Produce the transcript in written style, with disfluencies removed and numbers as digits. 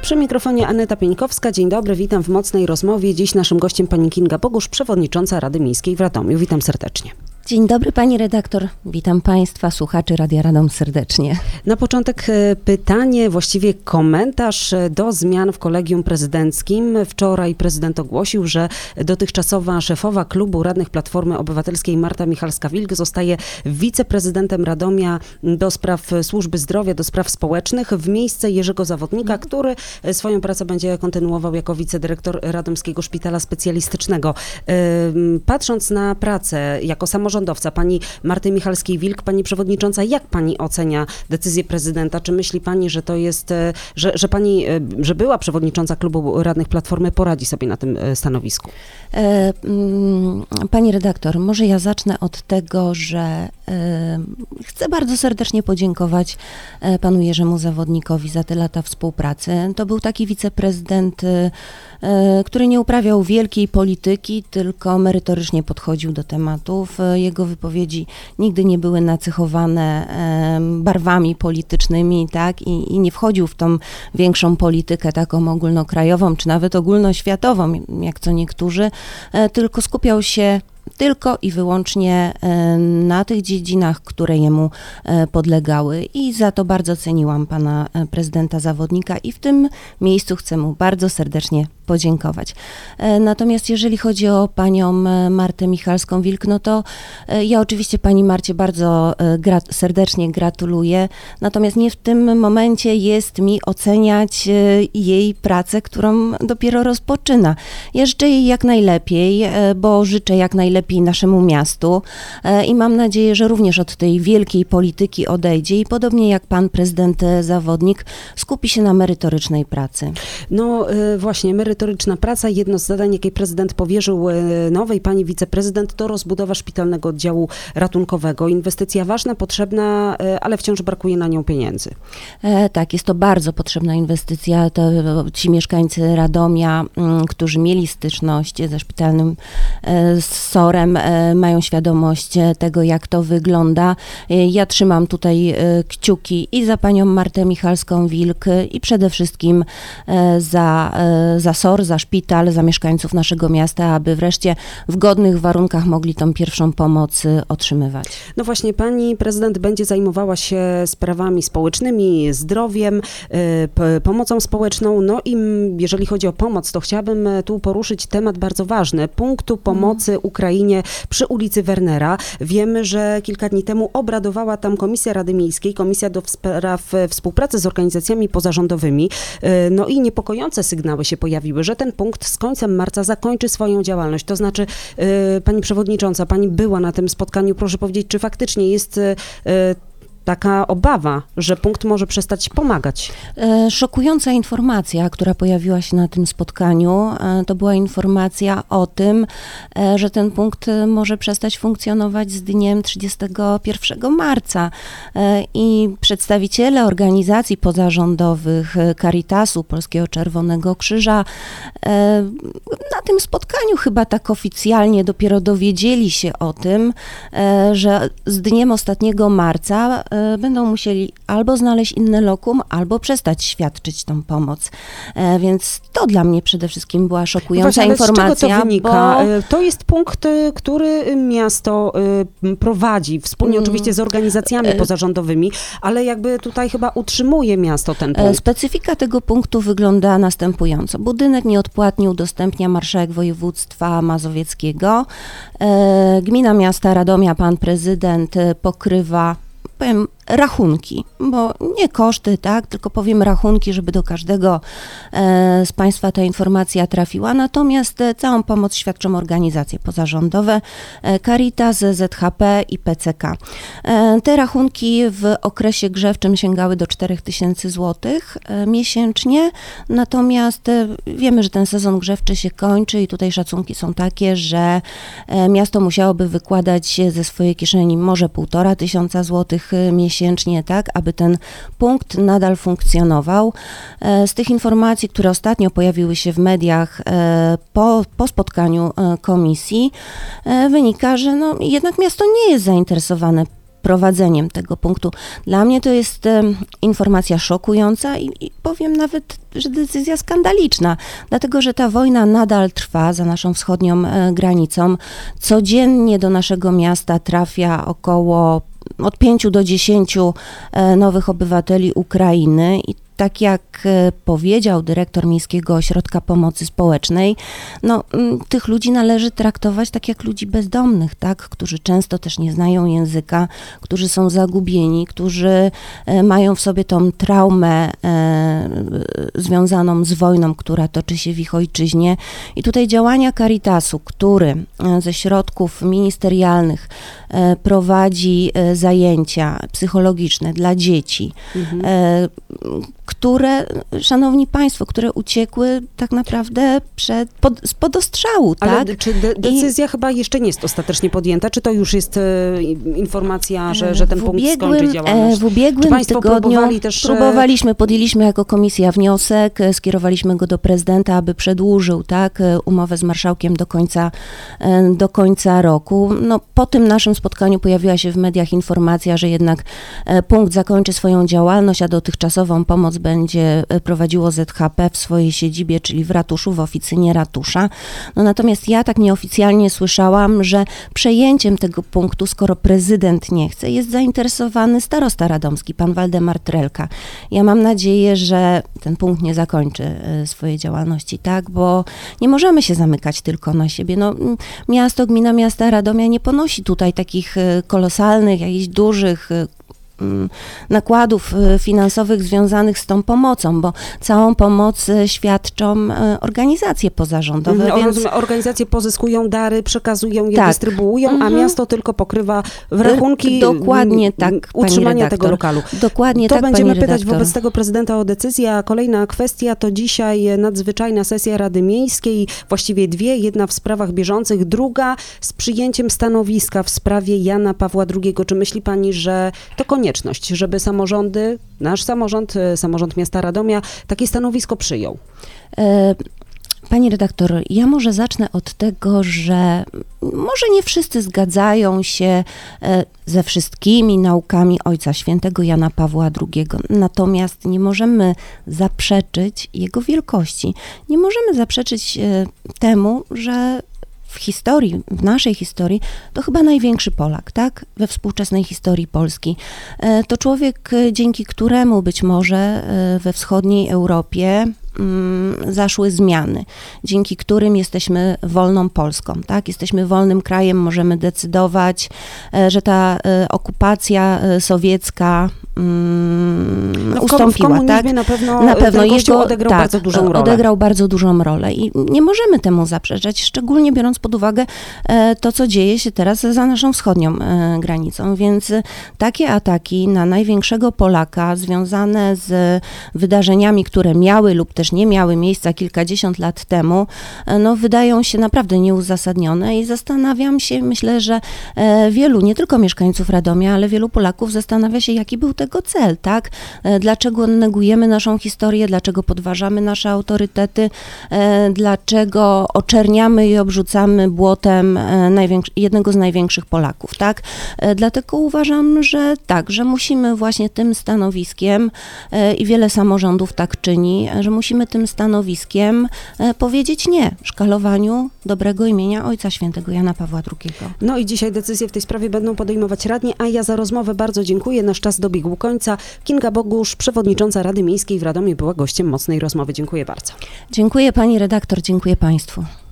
Przy mikrofonie Aneta Pieńkowska. Dzień dobry, witam w Mocnej Rozmowie. Dziś naszym gościem pani Kinga Bogusz, przewodnicząca Rady Miejskiej w Radomiu. Witam serdecznie. Dzień dobry pani redaktor, witam państwa, słuchaczy Radia Radom serdecznie. Na początek pytanie, właściwie komentarz do zmian w Kolegium Prezydenckim. Wczoraj prezydent ogłosił, że dotychczasowa szefowa klubu radnych Platformy Obywatelskiej Marta Michalska-Wilk zostaje wiceprezydentem Radomia do spraw służby zdrowia, do spraw społecznych w miejsce Jerzego Zawodnika, który swoją pracę będzie kontynuował jako wicedyrektor Radomskiego Szpitala Specjalistycznego. Patrząc na pracę jako samorządowca pani Marty Michalskiej-Wilk, pani przewodnicząca, jak pani ocenia decyzję prezydenta? Czy myśli pani, że to jest, że była przewodnicząca klubu radnych Platformy poradzi sobie na tym stanowisku? Pani redaktor, może ja zacznę od tego, że chcę bardzo serdecznie podziękować panu Jerzemu Zawodnikowi za te lata współpracy. To był taki wiceprezydent, który nie uprawiał wielkiej polityki, tylko merytorycznie podchodził do tematów. Jego wypowiedzi nigdy nie były nacechowane barwami politycznymi, tak? I nie wchodził w tą większą politykę taką ogólnokrajową, czy nawet ogólnoświatową, jak co niektórzy, tylko skupiał się tylko i wyłącznie na tych dziedzinach, które jemu podlegały i za to bardzo ceniłam pana prezydenta Zawodnika i w tym miejscu chcę mu bardzo serdecznie podziękować. Natomiast jeżeli chodzi o panią Martę Michalską-Wilk, no to ja oczywiście pani Marcie bardzo serdecznie gratuluję, natomiast nie w tym momencie jest mi oceniać jej pracę, którą dopiero rozpoczyna. Ja życzę jej jak najlepiej, bo życzę jak najlepiej naszemu miastu i mam nadzieję, że również od tej wielkiej polityki odejdzie i podobnie jak pan prezydent Zawodnik skupi się na merytorycznej pracy. No właśnie, merytoryczna praca. Jedno z zadań, jakie prezydent powierzył nowej pani wiceprezydent, to rozbudowa szpitalnego oddziału ratunkowego. Inwestycja ważna, potrzebna, ale wciąż brakuje na nią pieniędzy. Tak, jest to bardzo potrzebna inwestycja. To ci mieszkańcy Radomia, którzy mieli styczność ze szpitalnym SOR-em, mają świadomość tego, jak to wygląda. Ja trzymam tutaj kciuki i za panią Martę Michalską-Wilk i przede wszystkim za SOR, za szpital, za mieszkańców naszego miasta, aby wreszcie w godnych warunkach mogli tą pierwszą pomoc otrzymywać. No właśnie, pani prezydent będzie zajmowała się sprawami społecznymi, zdrowiem, pomocą społeczną. No i jeżeli chodzi o pomoc, to chciałabym tu poruszyć temat bardzo ważny. Punktu pomocy Ukrainie przy ulicy Wernera. Wiemy, że kilka dni temu obradowała tam Komisja Rady Miejskiej, Komisja do spraw współpracy z organizacjami pozarządowymi. No i niepokojące sygnały się pojawiły, że ten punkt z końcem marca zakończy swoją działalność. To znaczy, pani przewodnicząca, pani była na tym spotkaniu, proszę powiedzieć, czy faktycznie jest taka obawa, że punkt może przestać pomagać? Szokująca informacja, która pojawiła się na tym spotkaniu, to była informacja o tym, że ten punkt może przestać funkcjonować z dniem 31 marca. I przedstawiciele organizacji pozarządowych, Caritasu, Polskiego Czerwonego Krzyża, na tym spotkaniu chyba tak oficjalnie dopiero dowiedzieli się o tym, że z dniem ostatniego marca będą musieli albo znaleźć inne lokum, albo przestać świadczyć tą pomoc. Więc to dla mnie przede wszystkim była szokująca informacja. Z czego to wynika? To jest punkt, który miasto prowadzi, wspólnie oczywiście z organizacjami pozarządowymi, ale jakby tutaj chyba utrzymuje miasto ten punkt. Specyfika tego punktu wygląda następująco. Budynek nieodpłatnie udostępnia marszałek województwa mazowieckiego. Gmina miasta Radomia, pan prezydent pokrywa, powiem, rachunki, bo nie koszty, tak, tylko powiem rachunki, żeby do każdego z państwa ta informacja trafiła. Natomiast całą pomoc świadczą organizacje pozarządowe, Caritas, ZHP i PCK. Te rachunki w okresie grzewczym sięgały do 4000 zł miesięcznie, natomiast wiemy, że ten sezon grzewczy się kończy i tutaj szacunki są takie, że miasto musiałoby wykładać ze swojej kieszeni może 1500 zł miesięcznie, tak, aby ten punkt nadal funkcjonował. Z tych informacji, które ostatnio pojawiły się w mediach po spotkaniu komisji, wynika, że no, jednak miasto nie jest zainteresowane prowadzeniem tego punktu. Dla mnie to jest informacja szokująca i powiem nawet, że decyzja skandaliczna, dlatego że ta wojna nadal trwa za naszą wschodnią granicą. Codziennie do naszego miasta trafia około od 5 do 10 nowych obywateli Ukrainy i tak jak powiedział dyrektor Miejskiego Ośrodka Pomocy Społecznej, tych ludzi należy traktować tak jak ludzi bezdomnych, tak, którzy często też nie znają języka, którzy są zagubieni, którzy mają w sobie tą traumę związaną z wojną, która toczy się w ich ojczyźnie. I tutaj działania Caritasu, który ze środków ministerialnych prowadzi zajęcia psychologiczne dla dzieci, które, szanowni państwo, które uciekły tak naprawdę spod ostrzału, Ale tak? czy decyzja chyba jeszcze nie jest ostatecznie podjęta? Czy to już jest informacja, że ten punkt skończy działalność? W ubiegłym tygodniu podjęliśmy jako komisja wniosek, skierowaliśmy go do prezydenta, aby przedłużył, tak, umowę z marszałkiem do końca roku. Po tym naszym spotkaniu pojawiła się w mediach informacja, że jednak punkt zakończy swoją działalność, a dotychczasową pomoc będzie prowadziło ZHP w swojej siedzibie, czyli w ratuszu, w oficynie ratusza. Natomiast ja tak nieoficjalnie słyszałam, że przejęciem tego punktu, skoro prezydent nie chce, jest zainteresowany starosta radomski, pan Waldemar Trelka. Ja mam nadzieję, że ten punkt nie zakończy swojej działalności, tak, bo nie możemy się zamykać tylko na siebie. Gmina miasta Radomia nie ponosi tutaj takich kolosalnych, jakichś dużych nakładów finansowych związanych z tą pomocą, bo całą pomoc świadczą organizacje pozarządowe. Organizacje pozyskują dary, przekazują je, tak, dystrybuują, a miasto tylko pokrywa w rachunki dokładnie tak, utrzymania tego lokalu. Dokładnie to tak, będziemy pani pytać redaktor. wobec tego prezydenta o decyzję, a kolejna kwestia to dzisiaj nadzwyczajna sesja Rady Miejskiej, właściwie dwie, jedna w sprawach bieżących, druga z przyjęciem stanowiska w sprawie Jana Pawła II. Czy myśli pani, że to konieczność, żeby samorządy, nasz samorząd miasta Radomia takie stanowisko przyjął? Pani redaktor, ja może zacznę od tego, że może nie wszyscy zgadzają się ze wszystkimi naukami Ojca Świętego Jana Pawła II. Natomiast nie możemy zaprzeczyć jego wielkości. Nie możemy zaprzeczyć temu, że w naszej historii, to chyba największy Polak, tak? We współczesnej historii Polski. To człowiek, dzięki któremu być może we wschodniej Europie zaszły zmiany, dzięki którym jesteśmy wolną Polską, tak? Jesteśmy wolnym krajem, możemy decydować, że ta okupacja sowiecka ustąpiła, tak? Na pewno ten Kościół odegrał bardzo dużą rolę. Odegrał bardzo dużą rolę i nie możemy temu zaprzeczać, szczególnie biorąc pod uwagę to, co dzieje się teraz za naszą wschodnią granicą, więc takie ataki na największego Polaka związane z wydarzeniami, które miały lub też nie miały miejsca kilkadziesiąt lat temu, wydają się naprawdę nieuzasadnione i zastanawiam się, myślę, że wielu, nie tylko mieszkańców Radomia, ale wielu Polaków zastanawia się, jaki był tego cel, tak? Dlaczego negujemy naszą historię, dlaczego podważamy nasze autorytety, dlaczego oczerniamy i obrzucamy błotem jednego z największych Polaków, tak? Dlatego uważam, że tak, że musimy właśnie tym stanowiskiem i wiele samorządów tak czyni, że musimy tym stanowiskiem powiedzieć nie szkalowaniu dobrego imienia Ojca Świętego Jana Pawła II. No i dzisiaj decyzje w tej sprawie będą podejmować radni, a ja za rozmowę bardzo dziękuję. Nasz czas dobiegł końca. Kinga Bogusz, przewodnicząca Rady Miejskiej w Radomiu, była gościem mocnej rozmowy. Dziękuję bardzo. Dziękuję pani redaktor, dziękuję państwu.